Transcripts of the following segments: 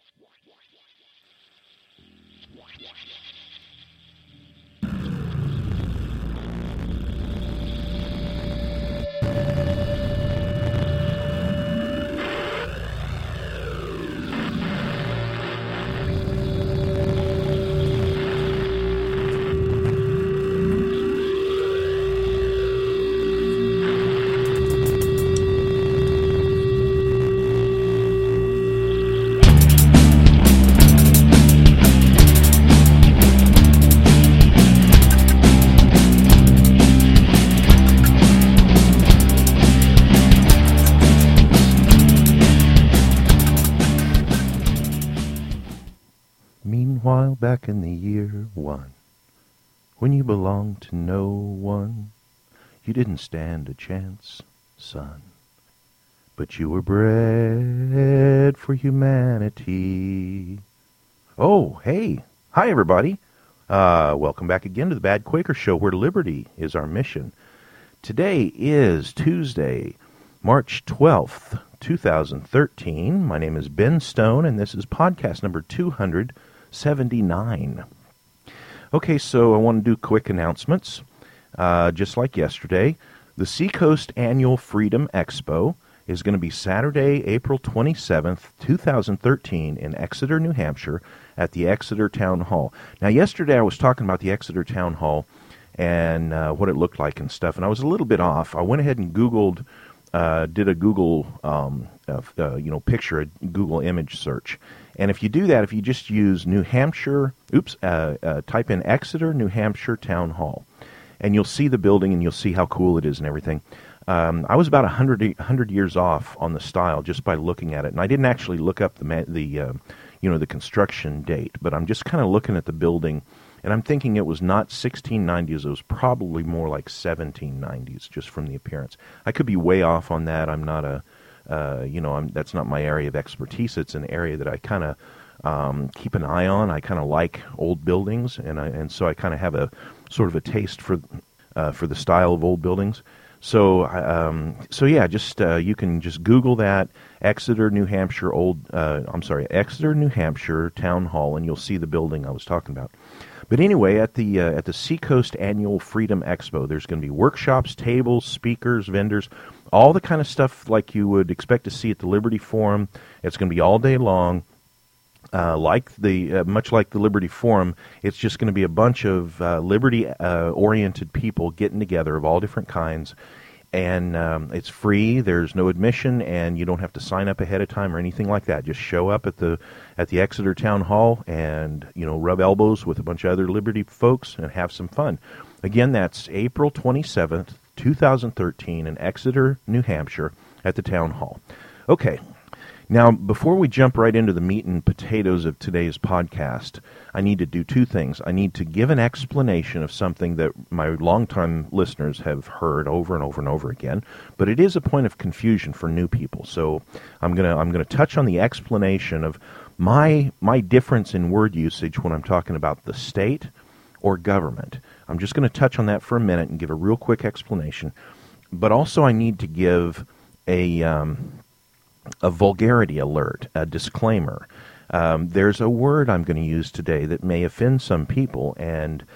Meanwhile, back in the year one, when you belonged to no one, you didn't stand a chance, son. But you were bred for humanity. Oh, hey. Hi, everybody. Welcome back again to the Bad Quaker Show, where liberty is our mission. Today is Tuesday, March 12th, 2013. My name is Ben Stone, and this is podcast number 279. Okay, so I want to do quick announcements. Just like yesterday, the Seacoast Annual Freedom Expo is going to be Saturday, April 27th, 2013 in Exeter, New Hampshire at the Exeter Town Hall. Now, yesterday I was talking about the Exeter Town Hall and what it looked like and stuff, and I was a little bit off. I went ahead and Googled, did a Google, picture, a Google image search. And if you do that, if you just use New Hampshire, type in Exeter, New Hampshire Town Hall, and you'll see the building and you'll see how cool it is and everything. I was about 100 years off on the style just by looking at it, and I didn't actually look up the construction date, but I'm just kind of looking at the building, and I'm thinking it was not 1690s, it was probably more like 1790s, just from the appearance. I could be way off on that. I'm not that's not my area of expertise. It's an area that I kind of keep an eye on. I kind of like old buildings, and so I kind of have a sort of a taste for the style of old buildings. So yeah, just you can just Google that Exeter, New Hampshire Exeter, New Hampshire Town Hall, and you'll see the building I was talking about. But anyway, at the Seacoast Annual Freedom Expo, there's going to be workshops, tables, speakers, vendors, all the kind of stuff like you would expect to see at the Liberty Forum. It's going to be all day long. Much like the Liberty Forum, it's just going to be a bunch of liberty-oriented people getting together of all different kinds, and it's free. There's no admission, and you don't have to sign up ahead of time or anything like that. Just show up at the Exeter Town Hall and rub elbows with a bunch of other Liberty folks and have some fun. Again, that's April 27th, 2013 in Exeter, New Hampshire at the Town Hall. Okay. Now, before we jump right into the meat and potatoes of today's podcast, I need to do two things. I need to give an explanation of something that my longtime listeners have heard over and over and over again, but it is a point of confusion for new people. So I'm gonna touch on the explanation of my difference in word usage when I'm talking about the state or government. I'm just going to touch on that for a minute and give a real quick explanation. But also I need to give a vulgarity alert, a disclaimer. There's a word I'm going to use today that may offend some people, and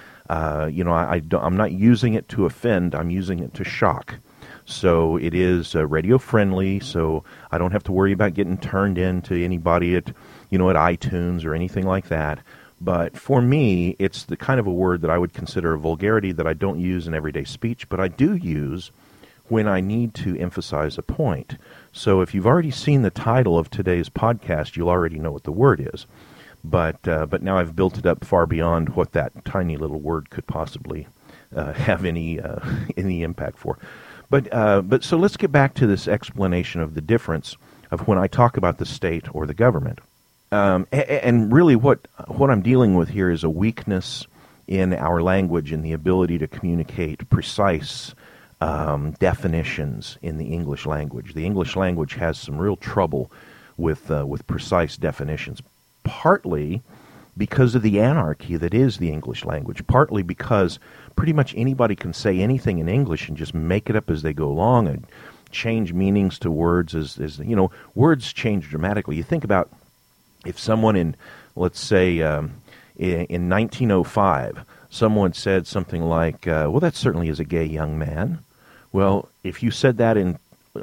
I'm not using it to offend. I'm using it to shock. So it is radio friendly, so I don't have to worry about getting turned in to anybody at iTunes or anything like that. But for me, it's the kind of a word that I would consider a vulgarity that I don't use in everyday speech, but I do use when I need to emphasize a point. So if you've already seen the title of today's podcast, you'll already know what the word is. But now I've built it up far beyond what that tiny little word could possibly have any impact for. But so let's get back to this explanation of the difference of when I talk about the state or the government. And really what I'm dealing with here is a weakness in our language and the ability to communicate precise definitions in the English language. The English language has some real trouble with precise definitions, partly because of the anarchy that is the English language, partly because pretty much anybody can say anything in English and just make it up as they go along and change meanings to words as words change dramatically. You think about If someone in, let's say, in 1905, someone said something like, well, that certainly is a gay young man. Well, if you said that in,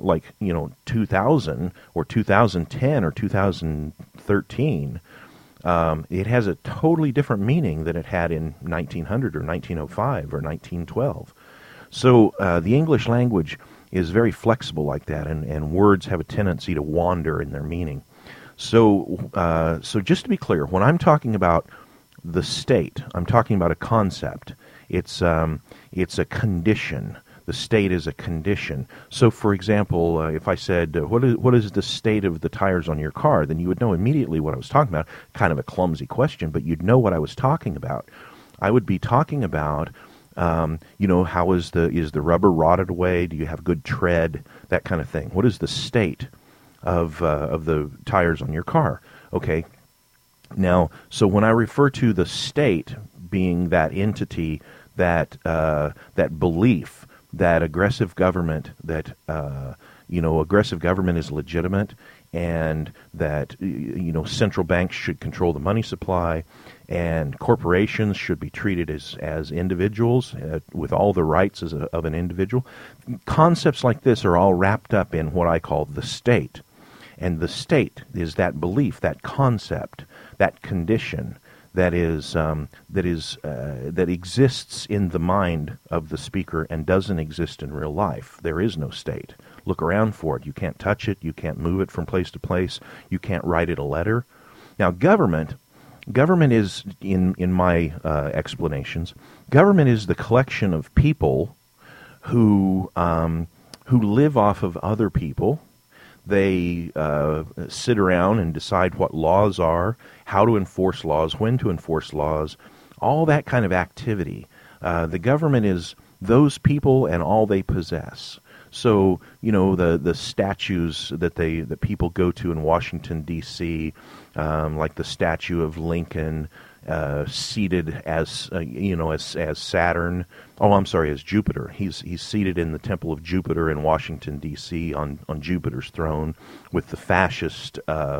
2000 or 2010 or 2013, it has a totally different meaning than it had in 1900 or 1905 or 1912. So the English language is very flexible like that, and words have a tendency to wander in their meaning. So just to be clear, when I'm talking about the state, I'm talking about a concept. It's a condition. The state is a condition. So, for example, if I said, what is the state of the tires on your car, then you would know immediately what I was talking about. Kind of a clumsy question, but you'd know what I was talking about. I would be talking about, how is the rubber rotted away? Do you have good tread? That kind of thing. What is the state of the tires on your car? Okay. Now, so when I refer to the state being that entity, that belief, that aggressive government, that aggressive government is legitimate, and that central banks should control the money supply, and corporations should be treated as individuals with all the rights of an individual. Concepts like this are all wrapped up in what I call the state. And the state is that belief, that concept, that condition that exists in the mind of the speaker and doesn't exist in real life. There is no state. Look around for it. You can't touch it. You can't move it from place to place. You can't write it a letter. Now, government is, in my explanations, government is the collection of people who live off of other people. They sit around and decide what laws are, how to enforce laws, when to enforce laws, all that kind of activity. The government is those people and all they possess. So, the statues that people go to in Washington, D.C., like the statue of Lincoln, seated as Saturn. Oh, I'm sorry, as Jupiter. He's seated in the Temple of Jupiter in Washington, D.C. on Jupiter's throne, with the fascist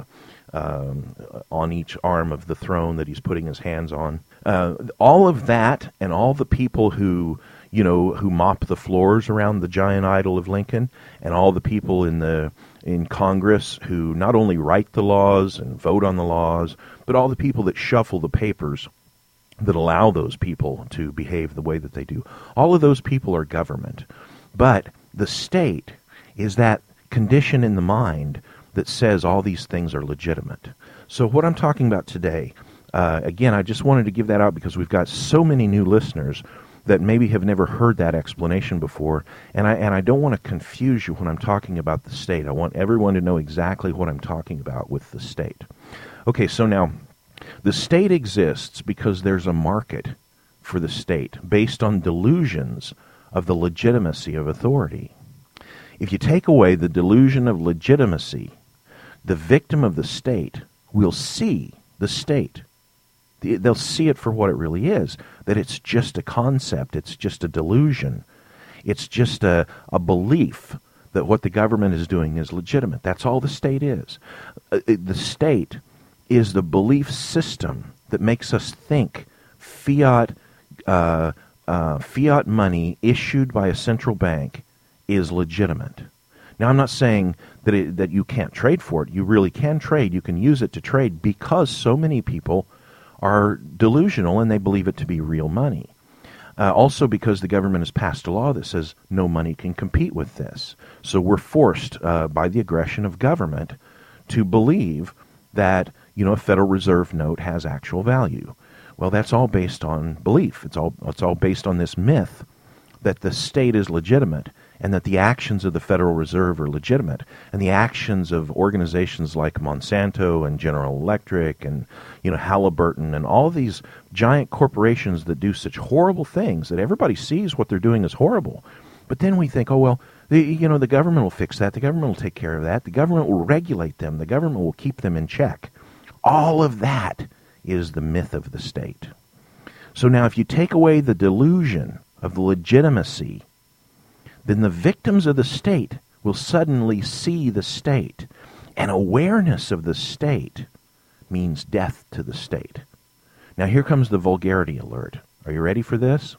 on each arm of the throne that he's putting his hands on. All of that, and all the people who mop the floors around the giant idol of Lincoln, and all the people in Congress who not only write the laws and vote on the laws, but all the people that shuffle the papers that allow those people to behave the way that they do. All of those people are government. But the state is that condition in the mind that says all these things are legitimate. So what I'm talking about today, again, I just wanted to give that out because we've got so many new listeners that maybe have never heard that explanation before, and I don't want to confuse you when I'm talking about the state. I want everyone to know exactly what I'm talking about with the state. Okay, so now, the state exists because there's a market for the state based on delusions of the legitimacy of authority. If you take away the delusion of legitimacy, the victim of the state will see the state. They'll see it for what it really is, that it's just a concept, it's just a delusion, it's just a belief that what the government is doing is legitimate. That's all the state is. The state is the belief system that makes us think fiat money issued by a central bank is legitimate. Now, I'm not saying that you can't trade for it. You really can trade. You can use it to trade because so many people are delusional and they believe it to be real money. Also because the government has passed a law that says no money can compete with this. So we're forced by the aggression of government to believe that a Federal Reserve note has actual value. Well, that's all based on belief. It's all based on this myth that the state is legitimate and that the actions of the Federal Reserve are legitimate, and the actions of organizations like Monsanto and General Electric and Halliburton and all these giant corporations that do such horrible things that everybody sees what they're doing is horrible. But then we think, oh, well, the government will fix that. The government will take care of that. The government will regulate them. The government will keep them in check. All of that is the myth of the state. So now if you take away the delusion of the legitimacy, then the victims of the state will suddenly see the state. And awareness of the state means death to the state. Now here comes the vulgarity alert. Are you ready for this?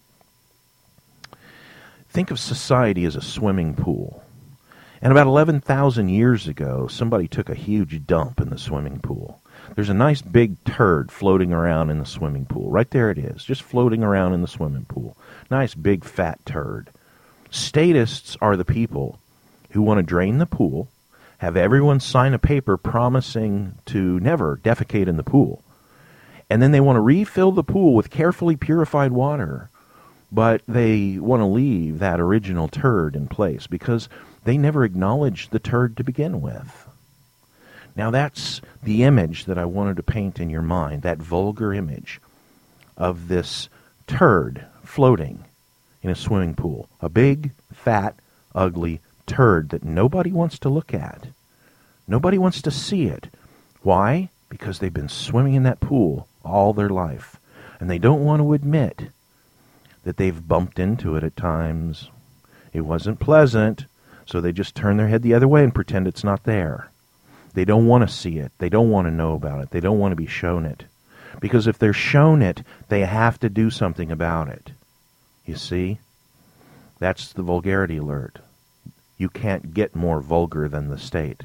Think of society as a swimming pool. And about 11,000 years ago, somebody took a huge dump in the swimming pool. There's a nice big turd floating around in the swimming pool. Right there it is, just floating around in the swimming pool. Nice big fat turd. Statists are the people who want to drain the pool, have everyone sign a paper promising to never defecate in the pool. And then they want to refill the pool with carefully purified water, but they want to leave that original turd in place because they never acknowledged the turd to begin with. Now that's the image that I wanted to paint in your mind, that vulgar image of this turd floating in a swimming pool. A big, fat, ugly turd that nobody wants to look at. Nobody wants to see it. Why? Because they've been swimming in that pool all their life. And they don't want to admit that they've bumped into it at times. It wasn't pleasant, so they just turn their head the other way and pretend it's not there. They don't want to see it. They don't want to know about it. They don't want to be shown it. Because if they're shown it, they have to do something about it. You see? That's the vulgarity alert. You can't get more vulgar than the state.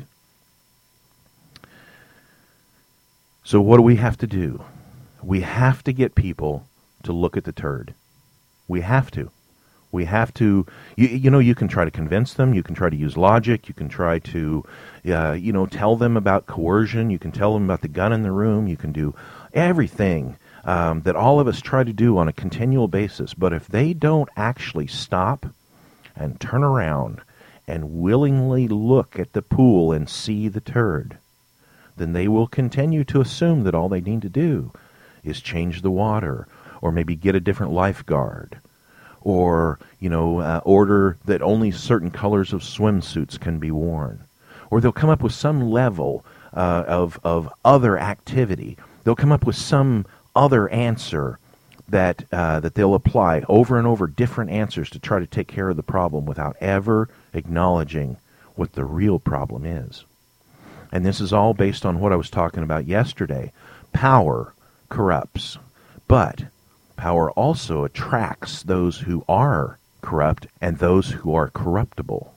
So what do we have to do? We have to get people to look at the turd. We have to. We have to, you can try to convince them, you can try to use logic, you can try to, tell them about coercion, you can tell them about the gun in the room, you can do everything that all of us try to do on a continual basis. But if they don't actually stop and turn around and willingly look at the pool and see the turd, then they will continue to assume that all they need to do is change the water, or maybe get a different lifeguard, or, order that only certain colors of swimsuits can be worn. Or they'll come up with some level of other activity. They'll come up with some other answer that they'll apply over and over, different answers to try to take care of the problem without ever acknowledging what the real problem is. And this is all based on what I was talking about yesterday. Power corrupts, but power also attracts those who are corrupt and those who are corruptible.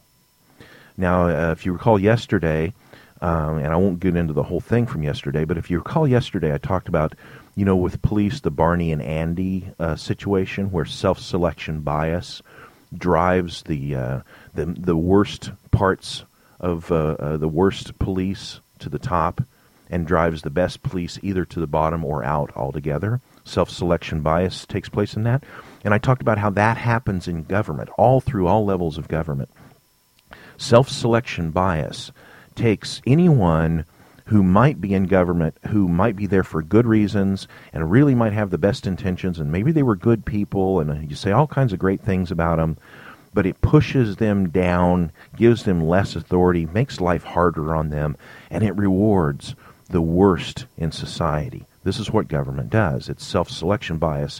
Now, if you recall yesterday, and I won't get into the whole thing from yesterday, but if you recall yesterday, I talked about, with police, the Barney and Andy situation where self-selection bias drives the worst parts of the worst police to the top and drives the best police either to the bottom or out altogether. Self-selection bias takes place in that. And I talked about how that happens in government, all through all levels of government. Self-selection bias takes anyone who might be in government, who might be there for good reasons, and really might have the best intentions, and maybe they were good people, and you say all kinds of great things about them, but it pushes them down, gives them less authority, makes life harder on them, and it rewards the worst in society. This is what government does. It's self-selection bias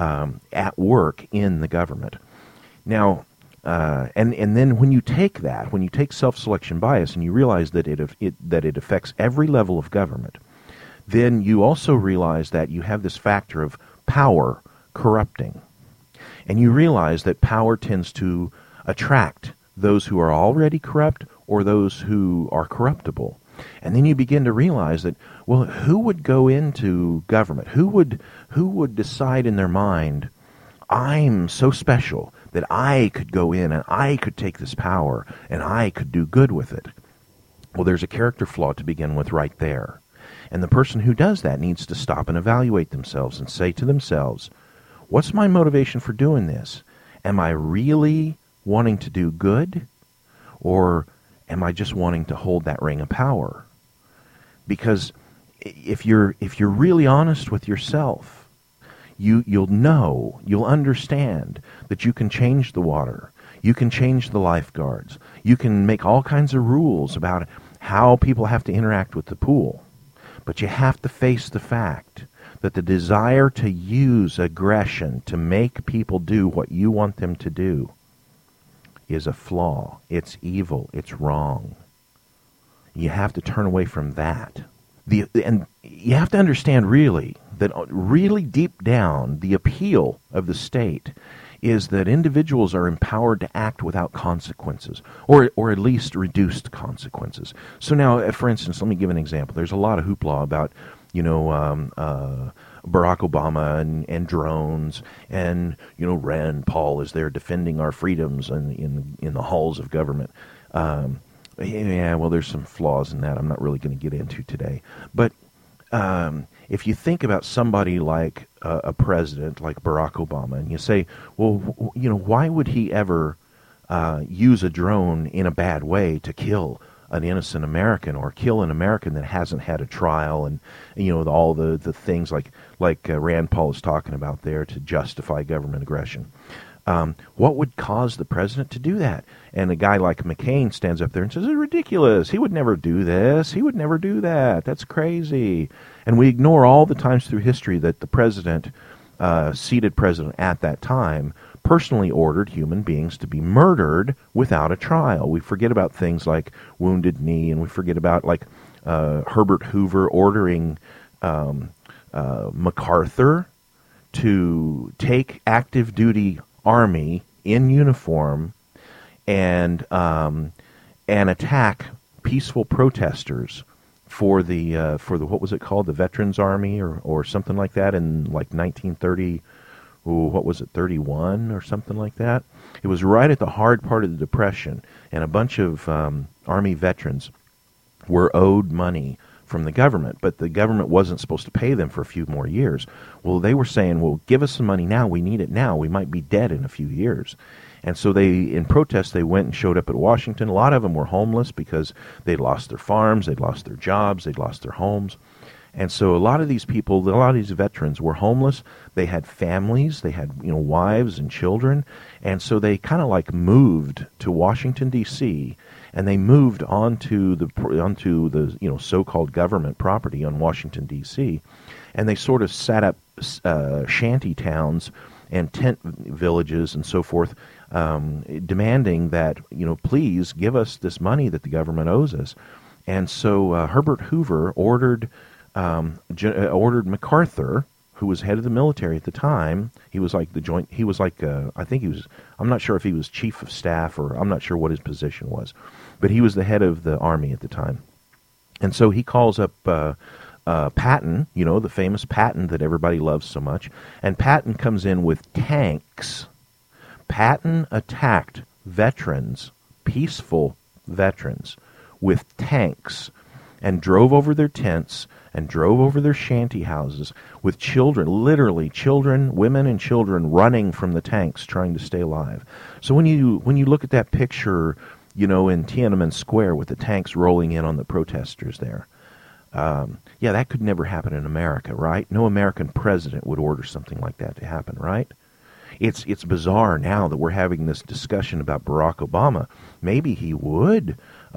at work in the government. Now, and then when you take self-selection bias and you realize that it affects every level of government, then you also realize that you have this factor of power corrupting. And you realize that power tends to attract those who are already corrupt or those who are corruptible. And then you begin to realize that, well, who would go into government? Who would decide in their mind, I'm so special that I could go in and I could take this power and I could do good with it? Well, there's a character flaw to begin with right there. And the person who does that needs to stop and evaluate themselves and say to themselves, what's my motivation for doing this? Am I really wanting to do good? Or am I just wanting to hold that ring of power? Because if you're really honest with yourself, you'll understand that you can change the water, you can change the lifeguards, you can make all kinds of rules about how people have to interact with the pool. But you have to face the fact that the desire to use aggression to make people do what you want them to do is a flaw. It's evil. It's wrong. You have to turn away from that. And you have to understand really that really deep down, the appeal of the state is that individuals are empowered to act without consequences, or at least reduced consequences. So now, for instance, let me give an example. There's a lot of hoopla about, Barack Obama and drones, and Rand Paul is there defending our freedoms in the halls of government. Yeah, well, there's some flaws in that I'm not really going to get into today. But if you think about somebody like a president like Barack Obama, and you say, well, why would he ever use a drone in a bad way to kill an innocent American, or kill an American that hasn't had a trial, and all the things like Rand Paul is talking about there to justify government aggression? What would cause the president to do that? And a guy like McCain stands up there and says, it's ridiculous. He would never do this. He would never do that. That's crazy. And we ignore all the times through history that the president, seated president at that time, personally ordered human beings to be murdered without a trial. We forget about things like Wounded Knee, and we forget about Herbert Hoover ordering MacArthur to take active duty Army in uniform and attack peaceful protesters for the what was it called, the Veterans Army or something like that in 1930. What was it, 31 or something like that? It was right at the hard part of the Depression, and a bunch of Army veterans were owed money from the government, but the government wasn't supposed to pay them for a few more years. Well, they were saying, well, give us some money now. We need it now. We might be dead in a few years. And so in protest, they went and showed up at Washington. A lot of them were homeless because they'd lost their farms, they'd lost their jobs, they'd lost their homes. And so a lot of these people, a lot of these veterans were homeless. They had families, they had wives and children, and so they kind of moved to Washington D.C. and they moved onto the so-called government property on Washington D.C. and they sort of set up shanty towns and tent villages and so forth, demanding that please give us this money that the government owes us. And so Herbert Hoover ordered MacArthur, who was head of the military at the time. He was I'm not sure if he was chief of staff, or I'm not sure what his position was, but he was the head of the army at the time. And so he calls up Patton, the famous Patton that everybody loves so much, and Patton comes in with tanks. Patton attacked veterans, peaceful veterans, with tanks, and drove over their tents and drove over their shanty houses with children, literally children, women and children running from the tanks trying to stay alive. So when you look at that picture, in Tiananmen Square with the tanks rolling in on the protesters there, that could never happen in America, right? No American president would order something like that to happen, right? It's bizarre now that we're having this discussion about Barack Obama. Maybe he would,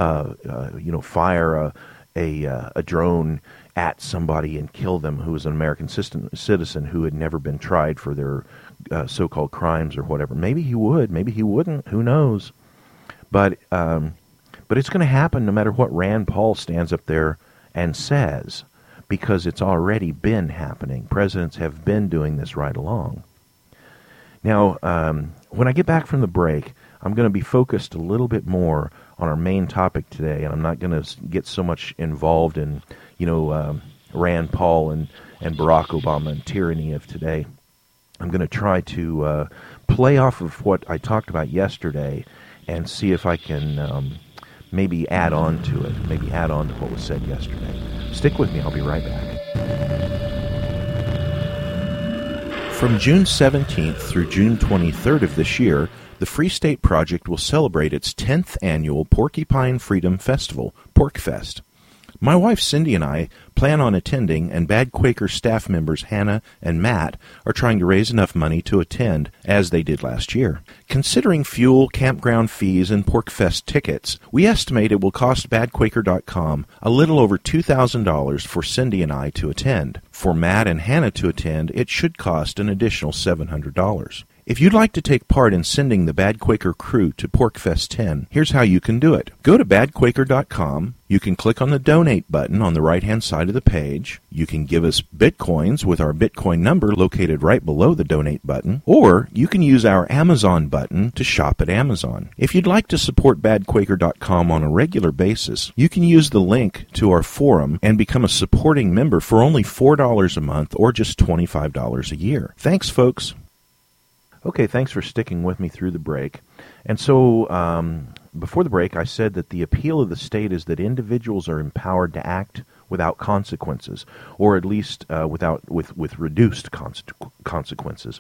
fire a drone at somebody and kill them who was an American citizen who had never been tried for their so-called crimes or whatever. Maybe he would. Maybe he wouldn't. Who knows? But it's going to happen no matter what Rand Paul stands up there and says, because it's already been happening. Presidents have been doing this right along. Now, when I get back from the break, I'm going to be focused a little bit more on our main topic today, and I'm not going to get so much involved in, Rand Paul and Barack Obama and tyranny of today. I'm going to try to play off of what I talked about yesterday and see if I can maybe add on to it, maybe add on to what was said yesterday. Stick with me. I'll be right back. From June 17th through June 23rd of this year, the Free State Project will celebrate its 10th annual Porcupine Freedom Festival, PorcFest. My wife Cindy and I plan on attending, and Bad Quaker staff members Hannah and Matt are trying to raise enough money to attend, as they did last year. Considering fuel, campground fees, and PorcFest tickets, we estimate it will cost BadQuaker.com a little over $2,000 for Cindy and I to attend. For Matt and Hannah to attend, it should cost an additional $700. If you'd like to take part in sending the Bad Quaker crew to PorcFest 10, here's how you can do it. Go to badquaker.com. You can click on the Donate button on the right-hand side of the page. You can give us Bitcoins with our Bitcoin number located right below the Donate button. Or you can use our Amazon button to shop at Amazon. If you'd like to support badquaker.com on a regular basis, you can use the link to our forum and become a supporting member for only $4 a month or just $25 a year. Thanks, folks. Okay, thanks for sticking with me through the break. And so, before the break, I said that the appeal of the state is that individuals are empowered to act without consequences, or at least with reduced consequences.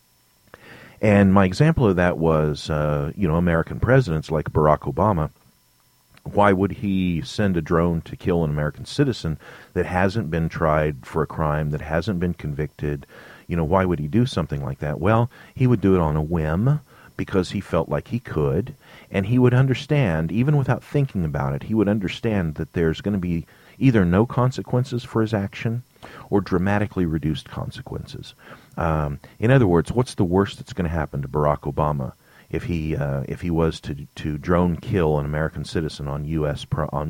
And my example of that was, American presidents like Barack Obama. Why would he send a drone to kill an American citizen that hasn't been tried for a crime, that hasn't been convicted? Why would he do something like that? Well, he would do it on a whim because he felt like he could, and he would understand, even without thinking about it, he would understand that there's going to be either no consequences for his action or dramatically reduced consequences. In other words, what's the worst that's going to happen to Barack Obama if he was to drone kill an American citizen in U.S.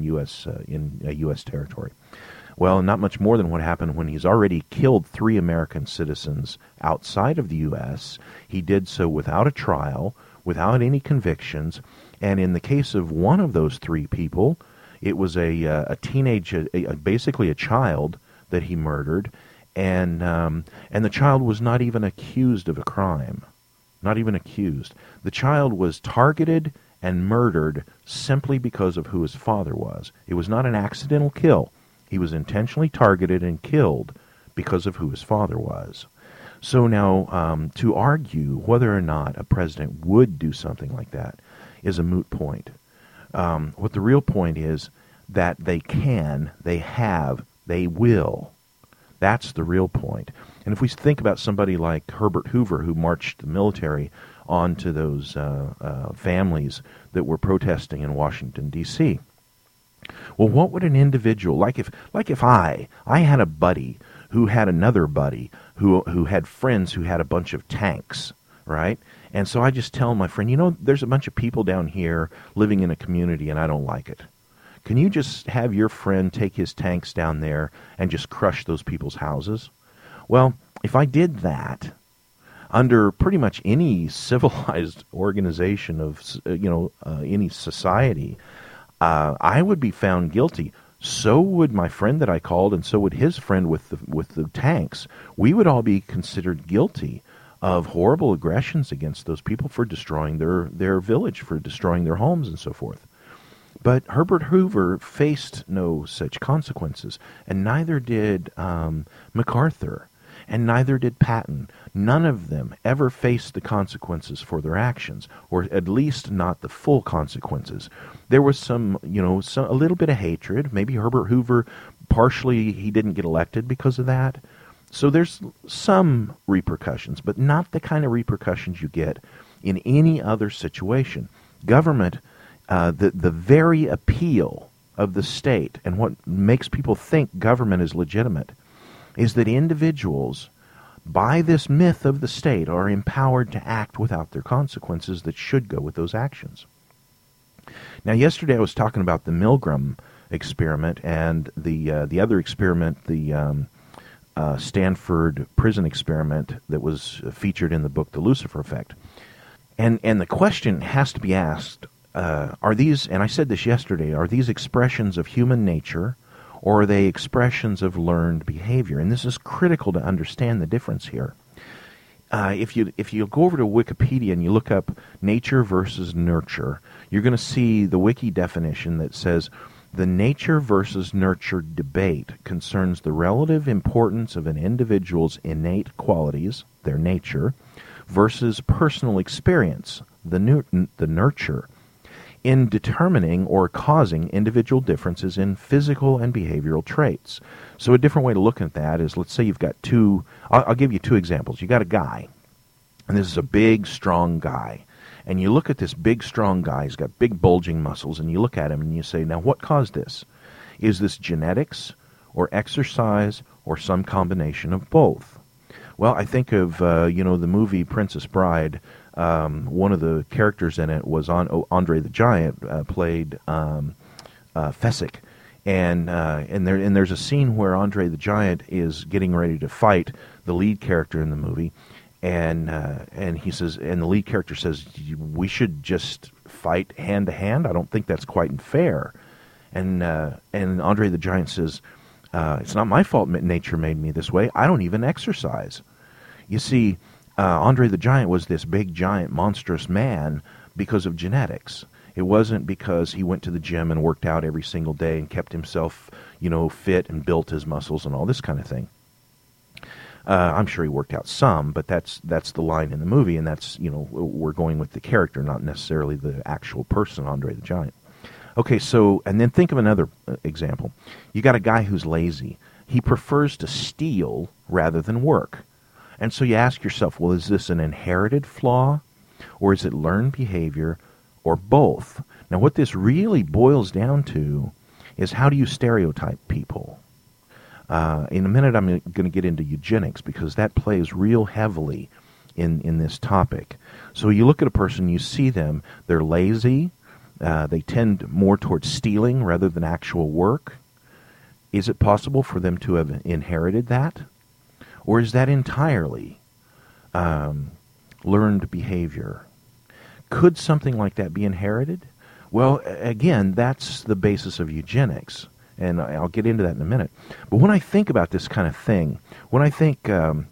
territory? Well, not much more than what happened when he's already killed 3 American citizens outside of the U.S. He did so without a trial, without any convictions, and in the case of one of those 3 people, it was a teenage, basically a child that he murdered, and the child was not even accused of a crime, not even accused. The child was targeted and murdered simply because of who his father was. It was not an accidental kill. He was intentionally targeted and killed because of who his father was. So now, to argue whether or not a president would do something like that is a moot point. What the real point is that they can, they have, they will. That's the real point. And if we think about somebody like Herbert Hoover, who marched the military onto those families that were protesting in Washington, D.C., well, what would an individual, like if I had a buddy who had another buddy who had friends who had a bunch of tanks, right? And so I just tell my friend, there's a bunch of people down here living in a community and I don't like it. Can you just have your friend take his tanks down there and just crush those people's houses? Well, if I did that under pretty much any civilized organization of, any society, I would be found guilty. So would my friend that I called, and so would his friend with the tanks. We would all be considered guilty of horrible aggressions against those people for destroying their village, for destroying their homes and so forth. But Herbert Hoover faced no such consequences, and neither did MacArthur, and neither did Patton. None of them ever faced the consequences for their actions, or at least not the full consequences. There was a little bit of hatred. Maybe Herbert Hoover, partially he didn't get elected because of that. So there's some repercussions, but not the kind of repercussions you get in any other situation. Government, the very appeal of the state and what makes people think government is legitimate is that individuals, by this myth of the state, are empowered to act without their consequences that should go with those actions. Now, yesterday I was talking about the Milgram experiment and the other experiment, the Stanford prison experiment that was featured in the book The Lucifer Effect. And the question has to be asked, are these, and I said this yesterday, are these expressions of human nature, or are they expressions of learned behavior? And this is critical to understand the difference here. If you go over to Wikipedia and you look up nature versus nurture, you're going to see the wiki definition that says the nature versus nurture debate concerns the relative importance of an individual's innate qualities, their nature, versus personal experience, the nurture, in determining or causing individual differences in physical and behavioral traits. So a different way to look at that is, let's say you've got I'll give you 2 examples. You got a guy, and this is a big, strong guy. And you look at this big, strong guy, he's got big, bulging muscles, and you look at him and you say, now what caused this? Is this genetics or exercise or some combination of both? Well, I think of the movie Princess Bride. One of the characters in it was Andre the Giant, played Fezzik, and there's a scene where Andre the Giant is getting ready to fight the lead character in the movie, and he says, and the lead character says, "We should just fight hand to hand. I don't think that's quite fair." And Andre the Giant says, "It's not my fault nature made me this way. I don't even exercise." You see, Andre the Giant was this big, giant, monstrous man because of genetics. It wasn't because he went to the gym and worked out every single day and kept himself, fit and built his muscles and all this kind of thing. I'm sure he worked out some, but that's the line in the movie, and that's, we're going with the character, not necessarily the actual person, Andre the Giant. Okay, so, and then think of another example. You got a guy who's lazy. He prefers to steal rather than work. And so you ask yourself, well, is this an inherited flaw, or is it learned behavior, or both? Now, what this really boils down to is, how do you stereotype people? In a minute, I'm going to get into eugenics, because that plays real heavily in this topic. So you look at a person, you see them, they're lazy, they tend more towards stealing rather than actual work. Is it possible for them to have inherited that? Or is that entirely learned behavior? Could something like that be inherited? Well, again, that's the basis of eugenics, and I'll get into that in a minute. But when I think about this kind of thing, when I think,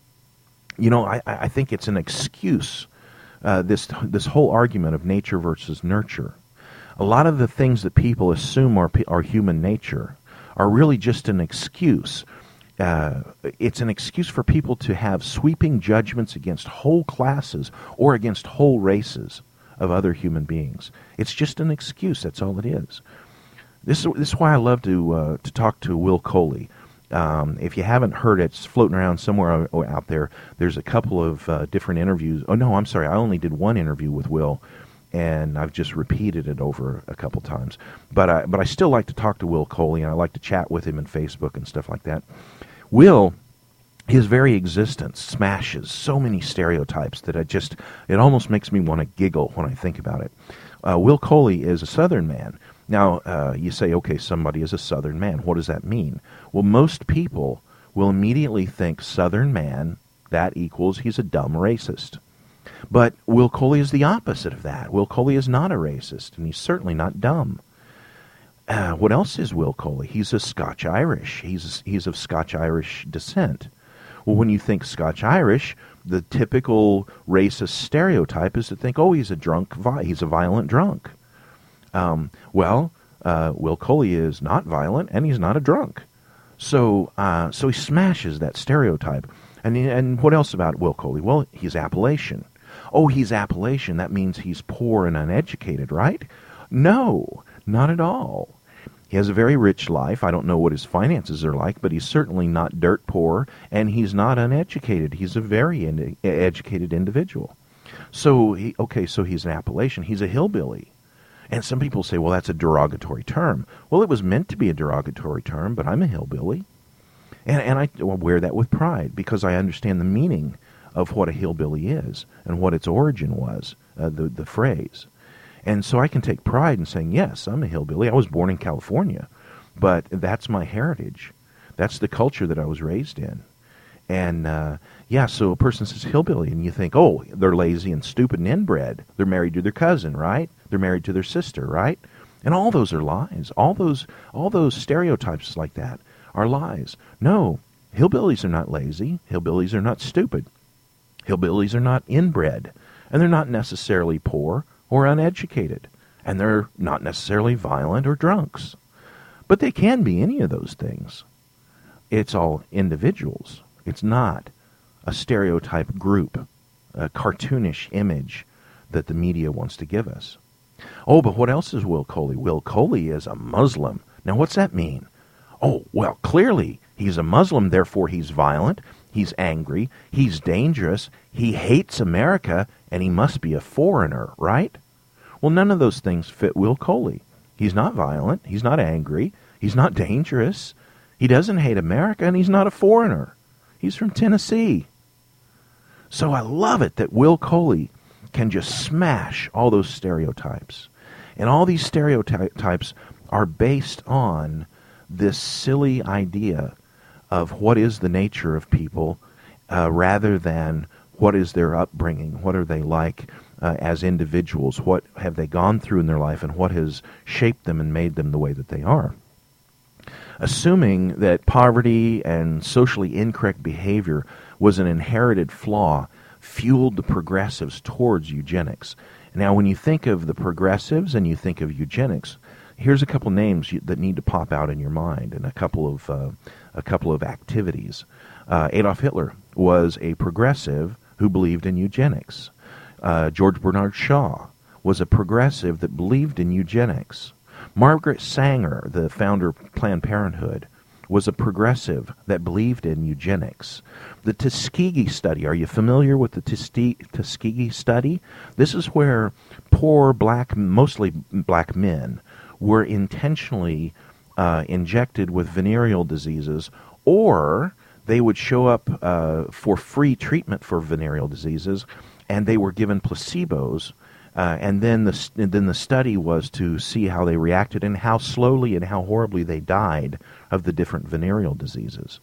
I think it's an excuse, this whole argument of nature versus nurture. A lot of the things that people assume are human nature are really just an excuse. It's an excuse for people to have sweeping judgments against whole classes or against whole races of other human beings. It's just an excuse. That's all it is. This is why I love to talk to Will Coley. If you haven't heard it, it's floating around somewhere out there. There's a couple of different interviews. Oh, no, I'm sorry. I only did one interview with Will, and I've just repeated it over a couple times. But I still like to talk to Will Coley, and I like to chat with him on Facebook and stuff like that. Will, his very existence smashes so many stereotypes that it almost makes me want to giggle when I think about it. Will Coley is a Southern man. Now, you say, okay, somebody is a Southern man. What does that mean? Well, most people will immediately think Southern man, that equals he's a dumb racist. But Will Coley is the opposite of that. Will Coley is not a racist, and he's certainly not dumb. What else is Will Coley? He's a Scotch-Irish. He's of Scotch-Irish descent. Well, when you think Scotch-Irish, the typical racist stereotype is to think, oh, he's a violent drunk. Will Coley is not violent, and he's not a drunk. So he smashes that stereotype. And what else about Will Coley? Well, he's Appalachian. Oh, he's Appalachian. That means he's poor and uneducated, right? No, not at all. He has a very rich life. I don't know what his finances are like, but he's certainly not dirt poor, and he's not uneducated. He's a very educated individual. So he's an Appalachian. He's a hillbilly. And some people say, well, that's a derogatory term. Well, it was meant to be a derogatory term, but I'm a hillbilly. And I wear that with pride, because I understand the meaning of what a hillbilly is and what its origin was, the phrase. And so I can take pride in saying, yes, I'm a hillbilly. I was born in California, but that's my heritage. That's the culture that I was raised in. And, so a person says hillbilly, and you think, oh, they're lazy and stupid and inbred. They're married to their cousin, right? They're married to their sister, right? And all those are lies. All those stereotypes like that are lies. No, hillbillies are not lazy. Hillbillies are not stupid. Hillbillies are not inbred. And they're not necessarily poor or uneducated. And they're not necessarily violent or drunks. But they can be any of those things. It's all individuals. It's not a stereotype group, a cartoonish image that the media wants to give us. Oh, but what else is Will Coley? Will Coley is a Muslim. Now, what's that mean? Oh, well, clearly, he's a Muslim, therefore he's violent, he's angry, he's dangerous, he hates America, and he must be a foreigner, right? Well, none of those things fit Will Coley. He's not violent, he's not angry, he's not dangerous, he doesn't hate America, and he's not a foreigner. He's from Tennessee. So I love it that Will Coley can just smash all those stereotypes. And all these stereotypes are based on this silly idea of what is the nature of people rather than what is their upbringing, what are they like as individuals, what have they gone through in their life, and what has shaped them and made them the way that they are. Assuming that poverty and socially incorrect behavior was an inherited flaw fueled the progressives towards eugenics. Now, when you think of the progressives and you think of eugenics, here's a couple names that need to pop out in your mind, and a couple of activities. Adolf Hitler was a progressive who believed in eugenics. George Bernard Shaw was a progressive that believed in eugenics. Margaret Sanger, the founder of Planned Parenthood, was a progressive that believed in eugenics. The Tuskegee study, are you familiar with the Tuskegee study? This is where poor mostly black men, were intentionally injected with venereal diseases, or they would show up for free treatment for venereal diseases, and they were given placebos, and then the study was to see how they reacted and how slowly and how horribly they died of the different venereal diseases.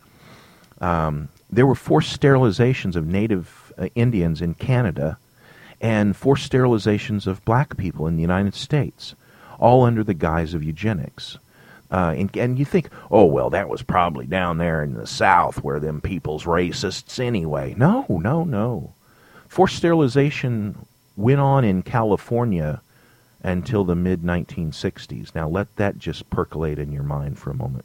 There were forced sterilizations of native Indians in Canada and forced sterilizations of black people in the United States, all under the guise of eugenics. And you think, oh, well, that was probably down there in the South where them people's racists anyway. No. Forced sterilization went on in California until the mid-1960s. Now let that just percolate in your mind for a moment.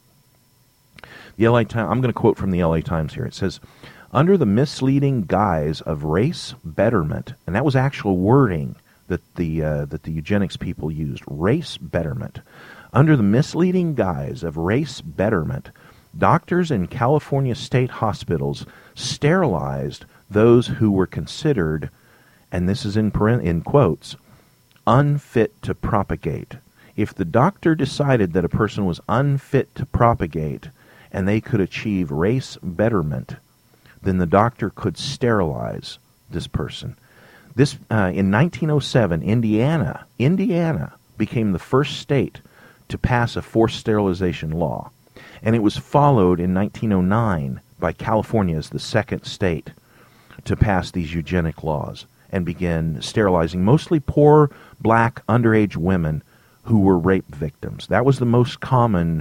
The LA Times, I'm going to quote from the LA Times here. It says, under the misleading guise of race betterment, and that was actual wording that the eugenics people used, race betterment. Under the misleading guise of race betterment, doctors in California state hospitals sterilized those who were considered, and this is in quotes, unfit to propagate. If the doctor decided that a person was unfit to propagate and they could achieve race betterment, then the doctor could sterilize this person. This in 1907, Indiana became the first state to pass a forced sterilization law, and it was followed in 1909 by California as the second state to pass these eugenic laws and begin sterilizing mostly poor black underage women who were rape victims. That was the most common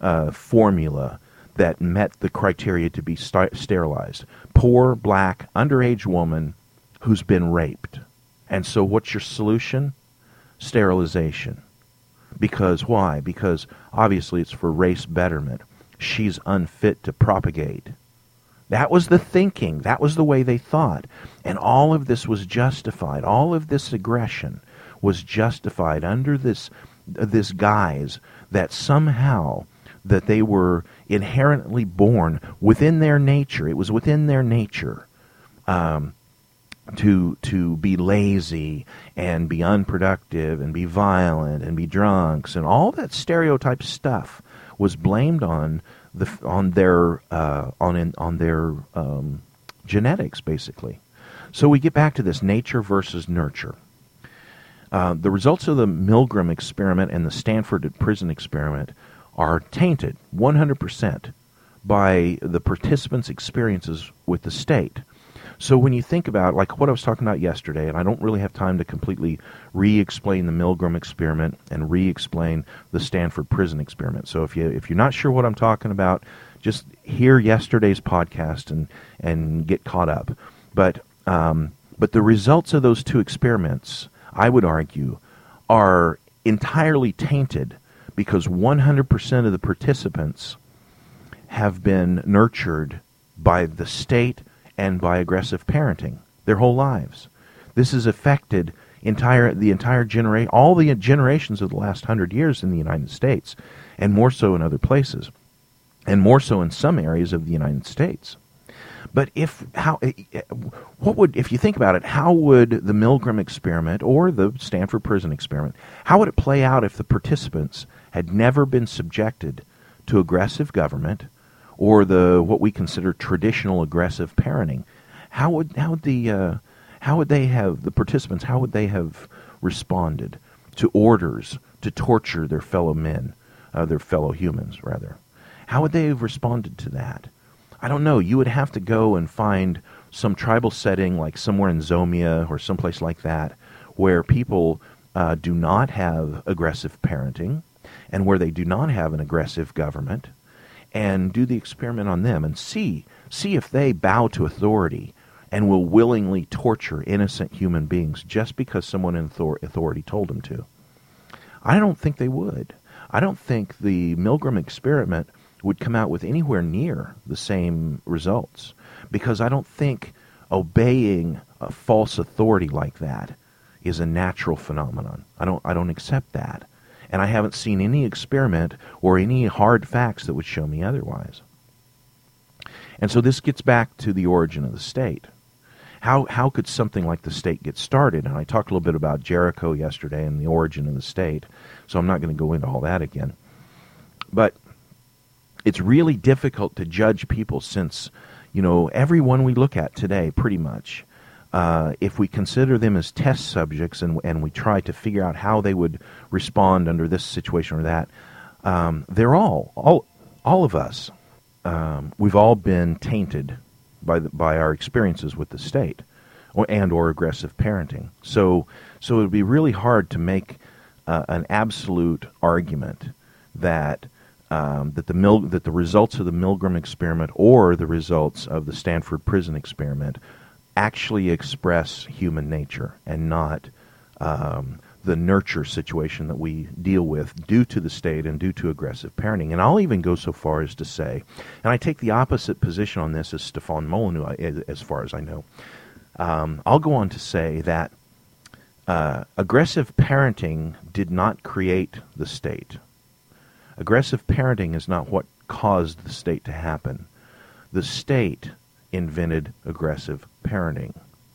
formula that met the criteria to be sterilized. Poor black underage woman who's been raped. And so what's your solution? Sterilization. Because why? Because obviously it's for race betterment. She's unfit to propagate. That was the thinking. That was the way they thought. And all of this was justified. All of this aggression was justified under this guise that somehow that they were inherently born within their nature. It was within their nature to be lazy and be unproductive and be violent and be drunks, and all that stereotype stuff was blamed on their genetics, basically. So we get back to this nature versus nurture. The results of the Milgram experiment and the Stanford prison experiment are tainted 100% by the participants' experiences with the state. So when you think about, like what I was talking about yesterday, and I don't really have time to completely re-explain the Milgram experiment and re-explain the Stanford prison experiment. So if you're not sure what I'm talking about, just hear yesterday's podcast and get caught up. But the results of those two experiments, I would argue, are entirely tainted because 100% of the participants have been nurtured by the state and by aggressive parenting their whole lives. This has affected the entire generation, all the generations of the last 100 years in the United States, and more so in other places, and more so in some areas of the United States. But if you think about it, how would the Milgram experiment or the Stanford prison experiment, how would it play out if the participants had never been subjected to aggressive government or what we consider traditional aggressive parenting? how would they have, the participants, how would they have responded to orders to torture their fellow men, their fellow humans, rather? How would they have responded to that? I don't know. You would have to go and find some tribal setting, like somewhere in Zomia or someplace like that, where people do not have aggressive parenting and where they do not have an aggressive government, and do the experiment on them and see if they bow to authority and will willingly torture innocent human beings just because someone in authority told them to. I don't think they would. I don't think the Milgram experiment would come out with anywhere near the same results, because I don't think obeying a false authority like that is a natural phenomenon. I don't accept that. And I haven't seen any experiment or any hard facts that would show me otherwise. And so this gets back to the origin of the state. How could something like the state get started? And I talked a little bit about Jericho yesterday and the origin of the state, so I'm not going to go into all that again. But it's really difficult to judge people since, everyone we look at today, pretty much, if we consider them as test subjects and we try to figure out how they would respond under this situation or that, they're all of us. We've all been tainted by our experiences with the state or aggressive parenting. So it would be really hard to make an absolute argument that that the results of the Milgram experiment or the results of the Stanford Prison experiment actually express human nature and not the nurture situation that we deal with due to the state and due to aggressive parenting. And I'll even go so far as to say, and I take the opposite position on this as Stefan Molyneux, as far as I know, I'll go on to say that aggressive parenting did not create the state. Aggressive parenting is not what caused the state to happen. The state invented aggressive parenting.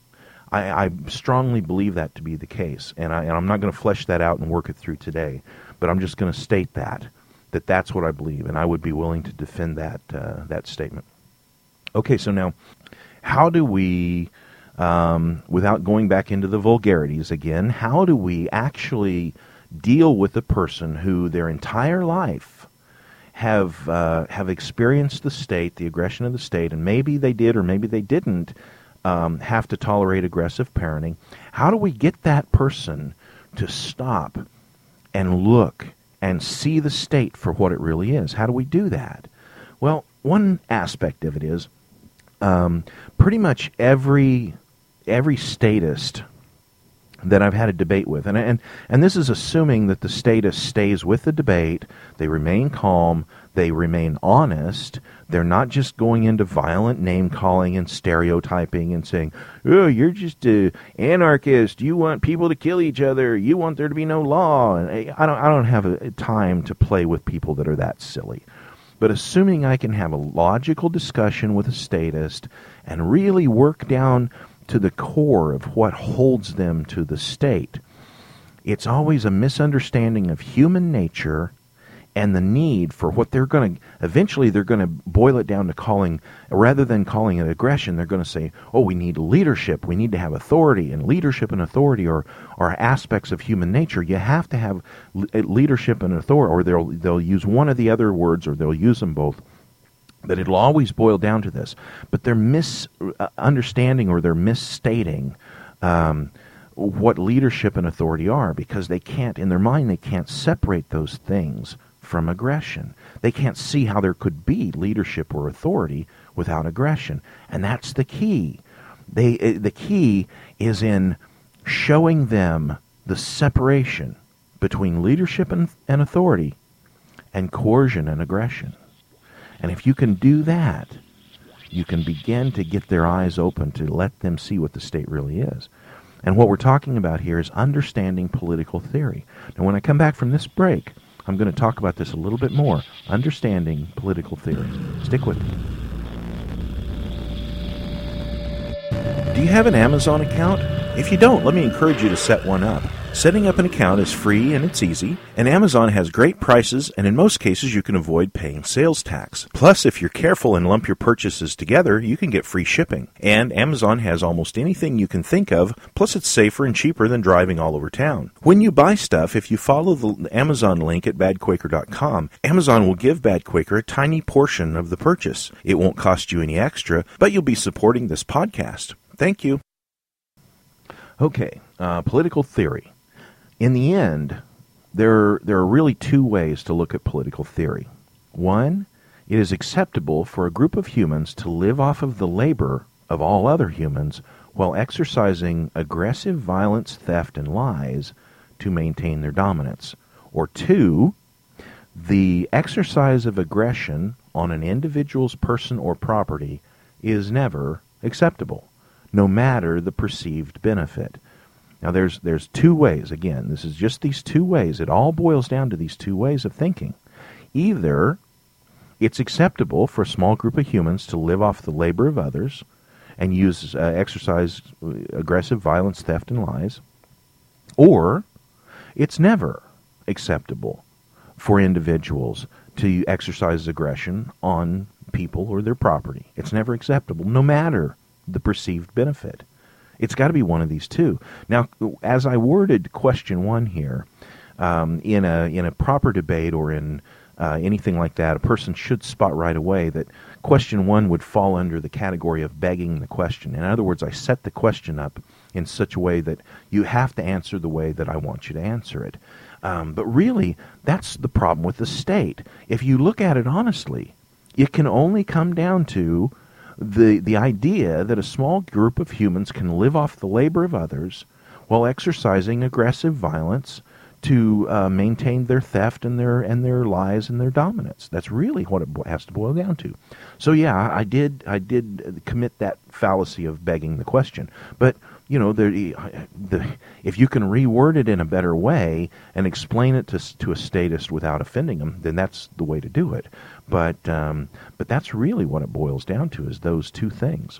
I strongly believe that to be the case, and I'm not going to flesh that out and work it through today, but I'm just going to state that's what I believe, and I would be willing to defend that statement. Okay, so now, how do we, without going back into the vulgarities again, how do we actually deal with a person who their entire life have experienced the state, the aggression of the state, and maybe they did or maybe they didn't have to tolerate aggressive parenting? How do we get that person to stop and look and see the state for what it really is? How do we do that? Well, one aspect of it is pretty much every statist that I've had a debate with, and this is assuming that the statist stays with the debate, they remain calm, they remain honest, they're not just going into violent name-calling and stereotyping and saying, oh, you're just an anarchist, you want people to kill each other, you want there to be no law. And I don't have a time to play with people that are that silly. But assuming I can have a logical discussion with a statist and really work down to the core of what holds them to the state, it's always a misunderstanding of human nature and the need for what they're going to, eventually they're going to boil it down to calling, rather than calling it aggression, they're going to say, oh, we need leadership, we need to have authority, and leadership and authority are aspects of human nature. You have to have leadership and authority, or they'll use one of the other words, or they'll use them both. But it'll always boil down to this. But they're misunderstanding or they're misstating what leadership and authority are, because they can't, in their mind, they can't separate those things from aggression. They can't see how there could be leadership or authority without aggression. And that's the key. The key is in showing them the separation between leadership and authority and coercion and aggression. And if you can do that, you can begin to get their eyes open to let them see what the state really is. And what we're talking about here is understanding political theory. Now, when I come back from this break, I'm going to talk about this a little bit more. Understanding political theory. Stick with me. Do you have an Amazon account? If you don't, let me encourage you to set one up. Setting up an account is free and it's easy, and Amazon has great prices, and in most cases you can avoid paying sales tax. Plus, if you're careful and lump your purchases together, you can get free shipping. And Amazon has almost anything you can think of, plus it's safer and cheaper than driving all over town. When you buy stuff, if you follow the Amazon link at badquaker.com, Amazon will give Bad Quaker a tiny portion of the purchase. It won't cost you any extra, but you'll be supporting this podcast. Thank you. Okay, political theory. In the end, there are really two ways to look at political theory. One, it is acceptable for a group of humans to live off of the labor of all other humans while exercising aggressive violence, theft, and lies to maintain their dominance. Or two, the exercise of aggression on an individual's person or property is never acceptable, no matter the perceived benefit. Now, there's two ways. Again, this is just these two ways. It all boils down to these two ways of thinking. Either it's acceptable for a small group of humans to live off the labor of others and exercise aggressive violence, theft, and lies, or it's never acceptable for individuals to exercise aggression on people or their property. It's never acceptable, no matter the perceived benefit. It's got to be one of these two. Now, as I worded question one here, in a proper debate or in anything like that, a person should spot right away that question one would fall under the category of begging the question. In other words, I set the question up in such a way that you have to answer the way that I want you to answer it. But really, that's the problem with the state. If you look at it honestly, it can only come down to the idea that a small group of humans can live off the labor of others while exercising aggressive violence to maintain their theft and their lies and their dominance. That's really what it has to boil down to. So yeah, I did commit that fallacy of begging the question. But you know, if you can reword it in a better way and explain it to a statist without offending them, then that's the way to do it. But that's really what it boils down to, is those two things.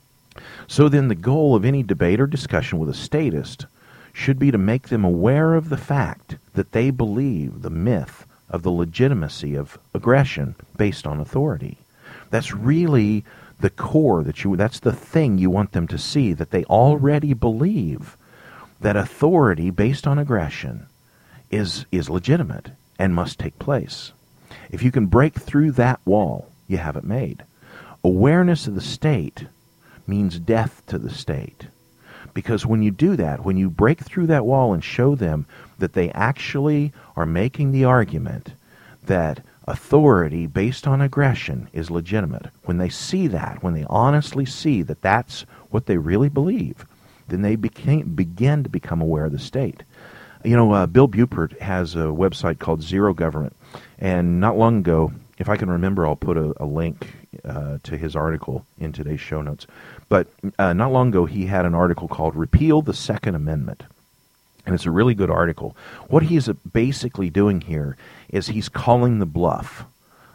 So then the goal of any debate or discussion with a statist should be to make them aware of the fact that they believe the myth of the legitimacy of aggression based on authority. That's really the core that's the thing you want them to see, that they already believe that authority based on aggression is legitimate and must take place. If you can break through that wall, you have it made. Awareness of the state means death to the state. Because when you do that, when you break through that wall and show them that they actually are making the argument that authority based on aggression is legitimate, when they see that, when they honestly see that that's what they really believe, then they begin to become aware of the state. You know, Bill Buford has a website called Zero Government, and not long ago, if I can remember, I'll put a link to his article in today's show notes. But not long ago, he had an article called Repeal the Second Amendment. And it's a really good article. What he's basically doing here is he's calling the bluff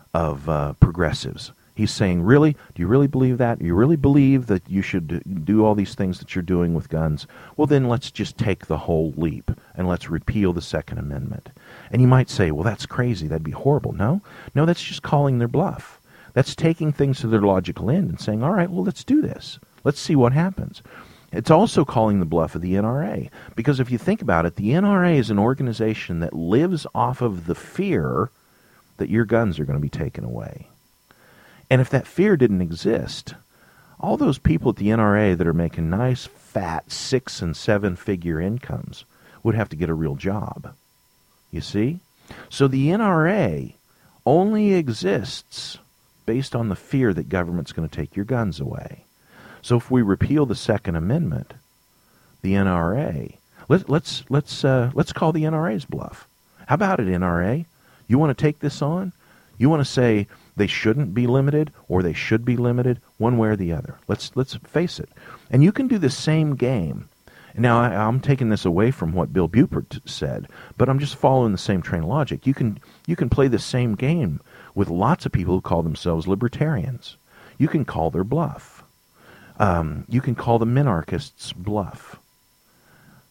of progressives. He's saying, really? Do you really believe that? Do you really believe that you should do all these things that you're doing with guns? Well, then let's just take the whole leap and let's repeal the Second Amendment. And you might say, well, that's crazy. That'd be horrible. No, that's just calling their bluff. That's taking things to their logical end and saying, all right, well, let's do this. Let's see what happens. It's also calling the bluff of the NRA, because if you think about it, the NRA is an organization that lives off of the fear that your guns are going to be taken away. And if that fear didn't exist, all those people at the NRA that are making nice, fat 6- and 7-figure incomes would have to get a real job. You see? So the NRA only exists based on the fear that government's going to take your guns away. So if we repeal the Second Amendment, the NRA, let's call the NRA's bluff. How about it, NRA? You want to take this on? You want to say they shouldn't be limited or they should be limited, one way or the other. Let's face it. And you can do the same game. Now, I'm taking this away from what Bill Buford said, but I'm just following the same train of logic. You can play the same game with lots of people who call themselves libertarians. You can call their bluff. You can call the minarchists bluff.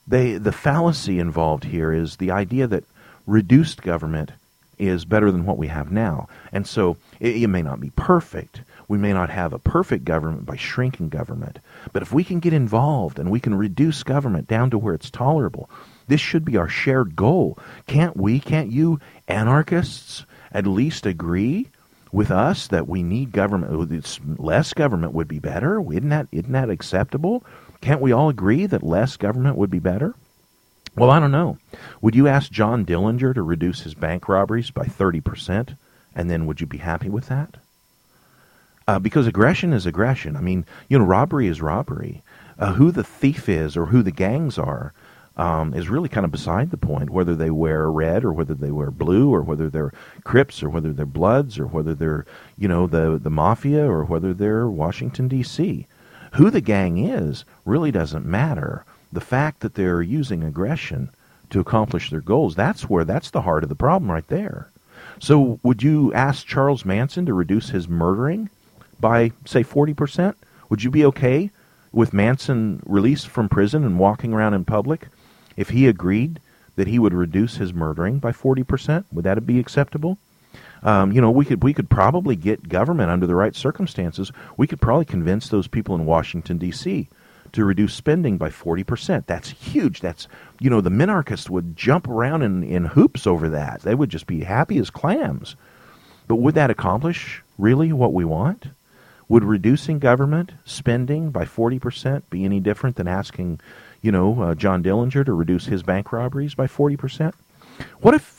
The fallacy involved here is the idea that reduced government is better than what we have now. And so it may not be perfect. We may not have a perfect government by shrinking government. But if we can get involved and we can reduce government down to where it's tolerable, this should be our shared goal. Can't you anarchists at least agree with us that we need government? Less government would be better. Isn't that acceptable? Can't we all agree that less government would be better? Well, I don't know. Would you ask John Dillinger to reduce his bank robberies by 30%, and then would you be happy with that? Because aggression is aggression. I mean, robbery is robbery. Who the thief is or who the gangs are is really kind of beside the point, whether they wear red or whether they wear blue or whether they're Crips or whether they're Bloods or whether they're, the mafia or whether they're Washington, D.C. Who the gang is really doesn't matter. The fact that they're using aggression to accomplish their goals, that's the heart of the problem right there. So would you ask Charles Manson to reduce his murdering by, say, 40%? Would you be okay with Manson released from prison and walking around in public if he agreed that he would reduce his murdering by 40%? Would that be acceptable? We could probably get government under the right circumstances. We could probably convince those people in Washington, D.C. to reduce spending by 40%. That's huge. That's, the minarchists would jump around in hoops over that. They would just be happy as clams. But would that accomplish really what we want? Would reducing government spending by 40% be any different than asking, John Dillinger to reduce his bank robberies by 40%? What if,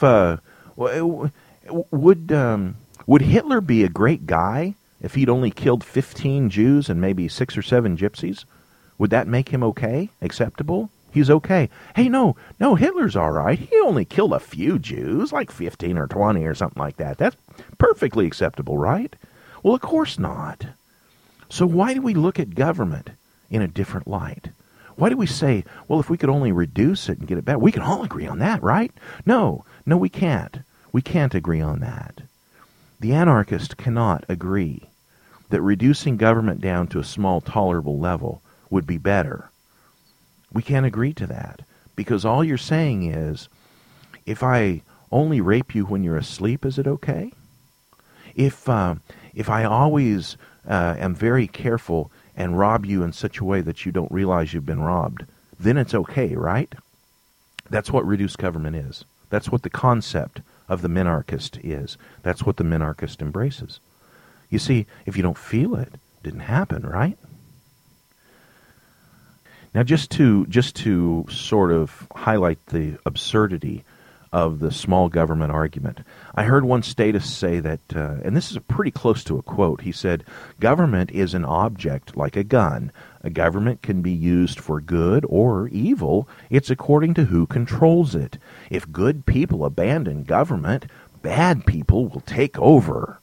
would Hitler be a great guy if he'd only killed 15 Jews and maybe 6 or 7 gypsies? Would that make him okay? Acceptable? He's okay. Hey, no, Hitler's all right. He only killed a few Jews, like 15 or 20 or something like that. That's perfectly acceptable, right? Well, of course not. So why do we look at government in a different light? Why do we say, well, if we could only reduce it and get it back, we can all agree on that, right? No, we can't. We can't agree on that. The anarchist cannot agree that reducing government down to a small, tolerable level would be better. We can't agree to that because all you're saying is, if I only rape you when you're asleep, is it okay? If I always am very careful and rob you in such a way that you don't realize you've been robbed, then it's okay, right? That's what reduced government is. That's what the concept of the minarchist is. That's what the minarchist embraces. You see, if you don't feel it, it didn't happen, right? Now, just to sort of highlight the absurdity of the small government argument, I heard one statist say that, and this is pretty close to a quote, he said, "Government is an object like a gun. A government can be used for good or evil. It's according to who controls it. If good people abandon government, bad people will take over."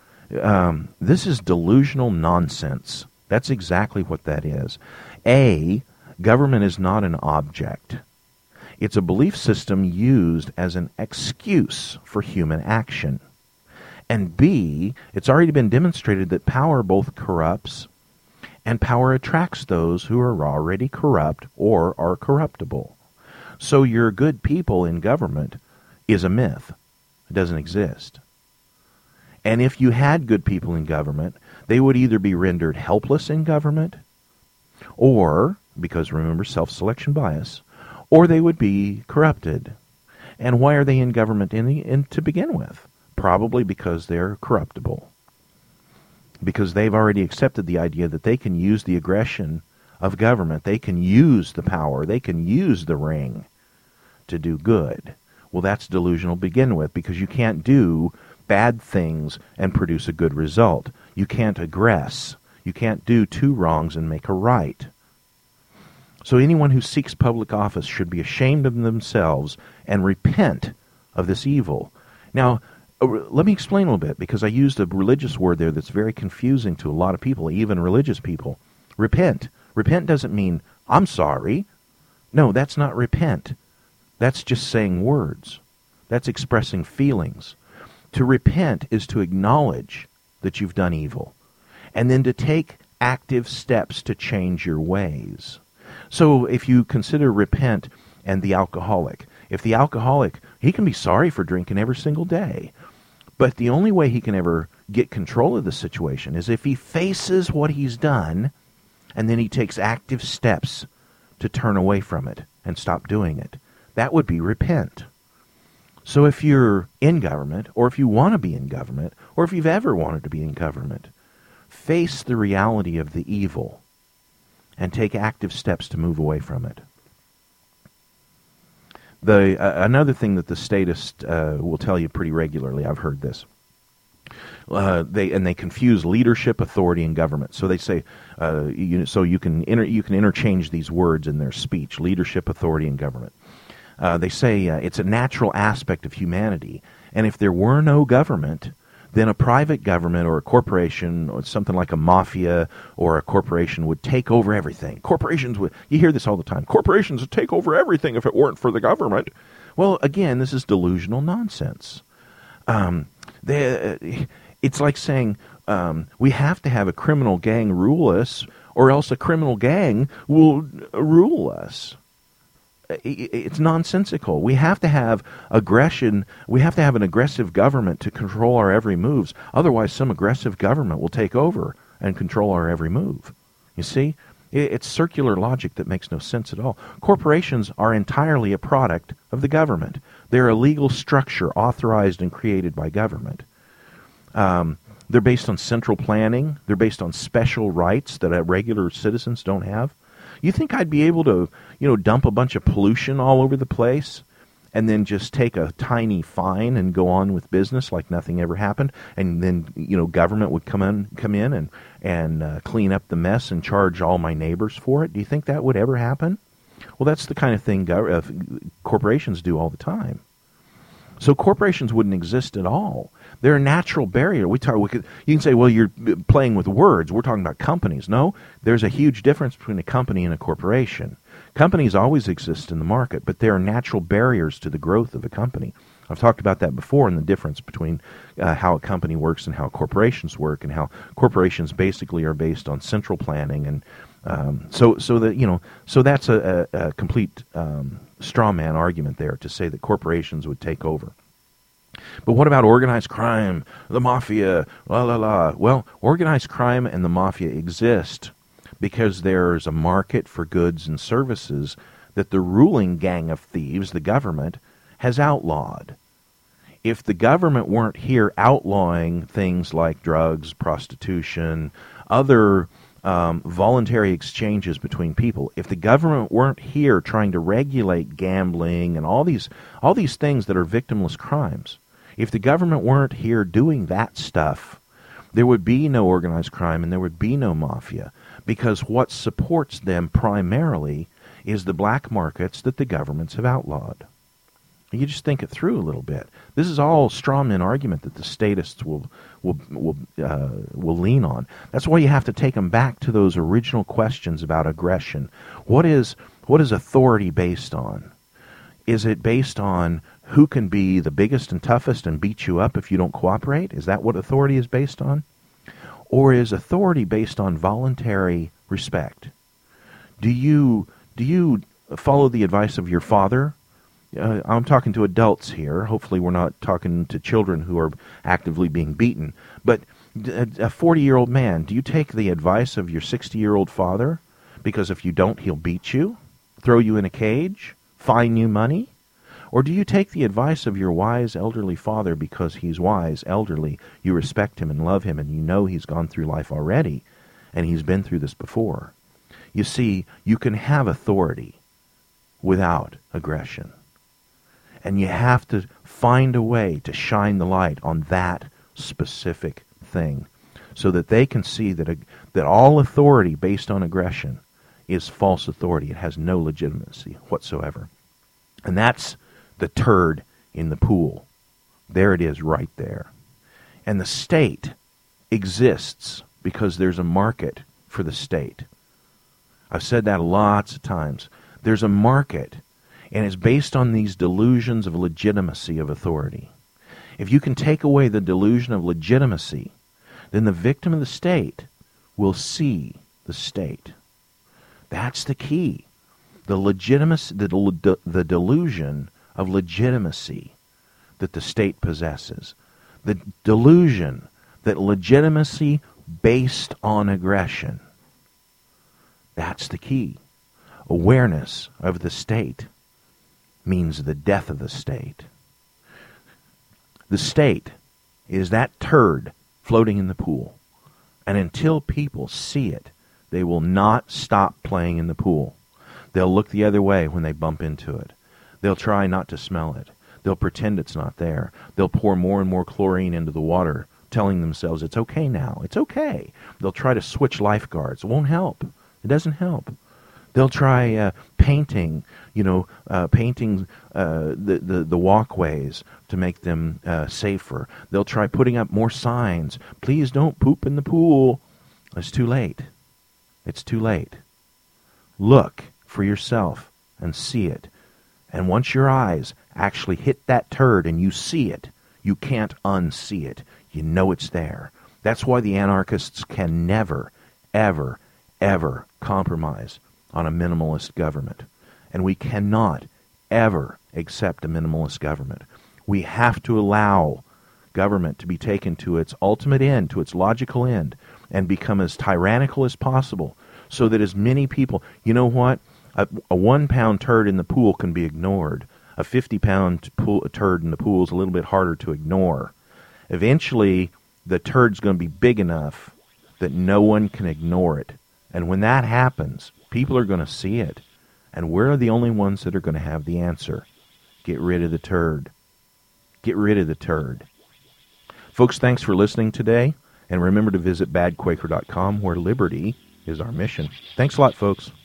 This is delusional nonsense. That's exactly what that is. Government is not an object. It's a belief system used as an excuse for human action. And B, it's already been demonstrated that power both corrupts and power attracts those who are already corrupt or are corruptible. So your good people in government is a myth. It doesn't exist. And if you had good people in government, they would either be rendered helpless in government, or, because remember self-selection bias, or they would be corrupted. And why are they in government to begin with? Probably because they're corruptible. Because they've already accepted the idea that they can use the aggression of government, they can use the power, they can use the ring to do good. Well, that's delusional to begin with, because you can't do bad things and produce a good result. You can't aggress. You can't do two wrongs and make a right. So anyone who seeks public office should be ashamed of themselves and repent of this evil. Now, let me explain a little bit, because I used a religious word there that's very confusing to a lot of people, even religious people. Repent. Repent doesn't mean, I'm sorry. No, that's not repent. That's just saying words. That's expressing feelings. To repent is to acknowledge that you've done evil, and then to take active steps to change your ways. So if you consider repent and the alcoholic, if the alcoholic, he can be sorry for drinking every single day, but the only way he can ever get control of the situation is if he faces what he's done and then he takes active steps to turn away from it and stop doing it. That would be repent. So if you're in government, or if you want to be in government, or if you've ever wanted to be in government, face the reality of the evil and take active steps to move away from it. Another thing that the statists will tell you pretty regularly, I've heard this, they confuse leadership, authority, and government. So they say, you can interchange these words in their speech: leadership, authority, and government. They say it's a natural aspect of humanity, and if there were no government, then a private government or a corporation or something like a mafia or a corporation would take over everything. You hear this all the time, corporations would take over everything if it weren't for the government. Well, again, this is delusional nonsense. It's like saying we have to have a criminal gang rule us, or else a criminal gang will rule us. It's nonsensical. We have to have aggression. We have to have an aggressive government to control our every moves. Otherwise, some aggressive government will take over and control our every move. You see? It's circular logic that makes no sense at all. Corporations are entirely a product of the government. They're a legal structure authorized and created by government. They're based on central planning. They're based on special rights that regular citizens don't have. You think I'd be able to, dump a bunch of pollution all over the place and then just take a tiny fine and go on with business like nothing ever happened, and then, government would come in and clean up the mess and charge all my neighbors for it? Do you think that would ever happen? Well, that's the kind of thing corporations do all the time. So corporations wouldn't exist at all. They're a natural barrier. You can say, well, you're playing with words. We're talking about companies. No, there's a huge difference between a company and a corporation. Companies always exist in the market, but there are natural barriers to the growth of a company. I've talked about that before, and the difference between how a company works and how corporations work, and how corporations basically are based on central planning, and so that's a complete straw man argument there to say that corporations would take over. But what about organized crime, the mafia, la la la? Well, organized crime and the mafia exist because there's a market for goods and services that the ruling gang of thieves, the government, has outlawed. If the government weren't here outlawing things like drugs, prostitution, other voluntary exchanges between people, if the government weren't here trying to regulate gambling and all these things that are victimless crimes, if the government weren't here doing that stuff, there would be no organized crime and there would be no mafia, because what supports them primarily is the black markets that the governments have outlawed. You just think it through a little bit. This is all straw man argument that the statists will lean on. That's why you have to take them back to those original questions about aggression. What is authority based on? Is it based on who can be the biggest and toughest and beat you up if you don't cooperate? Is that what authority is based on? Or is authority based on voluntary respect? Do you follow the advice of your father? I'm talking to adults here. Hopefully we're not talking to children who are actively being beaten. But a 40-year-old man, do you take the advice of your 60-year-old father? Because if you don't, he'll beat you, throw you in a cage, fine you money? Or do you take the advice of your wise elderly father because he's wise, elderly, you respect him and love him, and you know he's gone through life already, and he's been through this before? You see, you can have authority without aggression. And you have to find a way to shine the light on that specific thing so that they can see that all authority based on aggression is false authority. It has no legitimacy whatsoever. And that's the turd in the pool. There it is right there. And the state exists because there's a market for the state. I've said that lots of times. There's a market, and it's based on these delusions of legitimacy of authority. If you can take away the delusion of legitimacy, then the victim of the state will see the state. That's the key. the delusion of legitimacy that the state possesses, the delusion that legitimacy based on aggression. That's the key. Awareness of the state means the death of the state. The state is that turd floating in the pool. And until people see it, they will not stop playing in the pool. They'll look the other way when they bump into it. They'll try not to smell it. They'll pretend it's not there. They'll pour more and more chlorine into the water, telling themselves it's okay now. It's okay. They'll try to switch lifeguards. It won't help. It doesn't help. They'll try painting the walkways to make them safer. They'll try putting up more signs. Please don't poop in the pool. It's too late. It's too late. Look for yourself and see it. And once your eyes actually hit that turd and you see it, you can't unsee it. You know it's there. That's why the anarchists can never, ever, ever compromise on a minimalist government. And we cannot ever accept a minimalist government. We have to allow government to be taken to its ultimate end, to its logical end, and become as tyrannical as possible so that as many people, you know what? A 1 pound turd in the pool can be ignored. A 50-pound turd in the pool is a little bit harder to ignore. Eventually, the turd's going to be big enough that no one can ignore it. And when that happens, people are going to see it. And we're the only ones that are going to have the answer. Get rid of the turd. Get rid of the turd. Folks, thanks for listening today. And remember to visit badquaker.com, where liberty is our mission. Thanks a lot, folks.